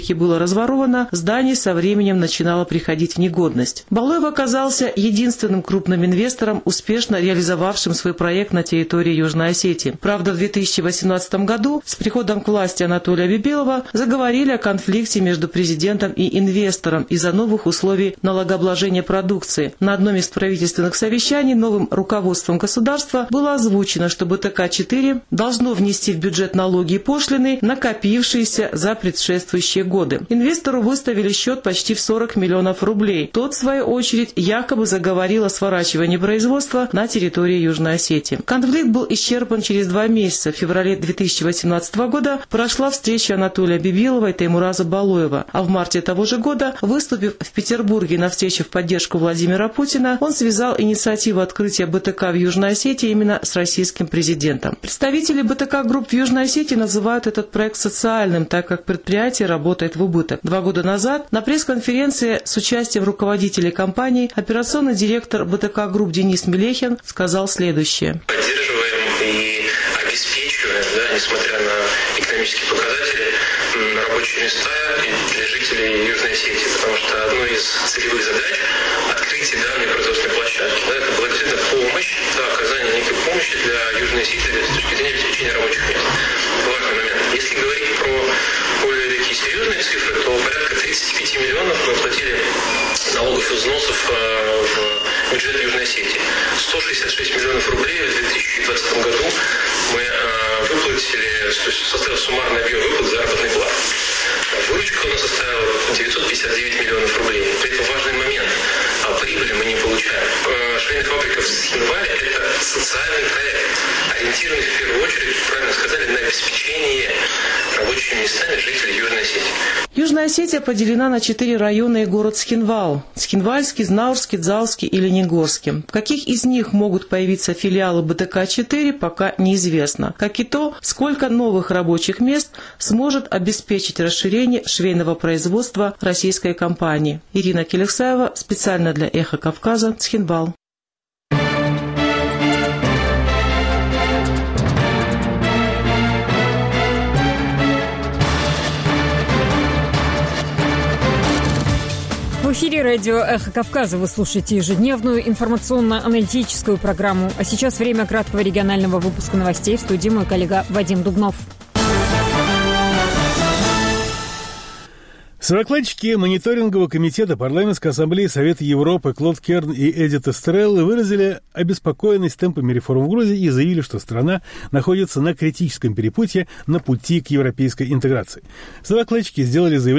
было разворовано, здание со временем начинало приходить в негодность. Балоев оказался единственным крупным инвестором, успешно реализовавшим свой проект на территории Южной Осетии. Правда, в 2018 году с приходом к власти Анатолия Бибилова заговорили о конфликте между президентом и инвестором из-за новых условий налогообложения продукции. На одном из правительственных совещаний новым руководством государства было озвучено, что БТК-4 должно внести в бюджет налоги и пошлины, накопившиеся за предшествующие годы. Инвестору выставили счет почти в 40 миллионов рублей. Тот, в свою очередь, якобы заговорил о сворачивании производства на территории Южной Осетии. Конфликт был исчерпан через 2 месяца. В феврале 2018 года прошла встреча Анатолия Бибилова и Теймураза Балоева. А в марте того же года, выступив в Петербурге на встрече в поддержку Владимира Путина, он связал инициативу открытия БТК в Южной Осетии именно с российским президентом. Представители БТК Групп в Южной Осетии называют этот проект социальным, так как предприятие работает в убыток. 2 года назад на пресс-конференции с участием руководителей компании операционный директор БТК Групп Денис Мелехин сказал следующее. Поддерживаем и обеспечиваем, несмотря на экономические показатели, рабочие места для жителей Южной Осетии, потому что одной из целевых задач открытия данной производственной площадки, это была действительно помощь, оказание некой помощи для Южной Осетии с точки зрения обеспечения рабочих мест. Важный момент. Если говорить про более такие серьезные цифры, то порядка 35 миллионов мы платили налогов и взносов в бюджет Южной Осетии. 166 миллионов рублей в 2020 году мы выплатили, то есть составил суммарный объем выплат заработной платы. Выручка у нас составила 959 миллионов рублей. При этом важный момент. Прибыли мы не получаем. Швейная фабрика в Цхинвале – это социальный проект, ориентированный в первую очередь, правильно сказали, на обеспечение рабочими местами жителей Южной Осетии. Южная Осетия поделена на 4 района и город Цхинвал – Цхинвальский, Знаурский, Дзалский и Ленигорский. В каких из них могут появиться филиалы БТК-4, пока неизвестно. Как и то, сколько новых рабочих мест сможет обеспечить расширение швейного производства российской компании. Ирина Келексаева, специально для «Эхо Кавказа», Цхинвал. В эфире радио «Эхо Кавказа» вы слушаете ежедневную информационно-аналитическую программу. А сейчас время краткого регионального выпуска новостей. В студии мой коллега Вадим Дубнов. Сокладчики мониторингового комитета Парламентской ассамблеи Совета Европы Клод Керн и Эдит Эстрелла выразили обеспокоенность темпами реформ в Грузии и заявили, что страна находится на критическом перепутье на пути к европейской интеграции. Сокладчики сделали заявление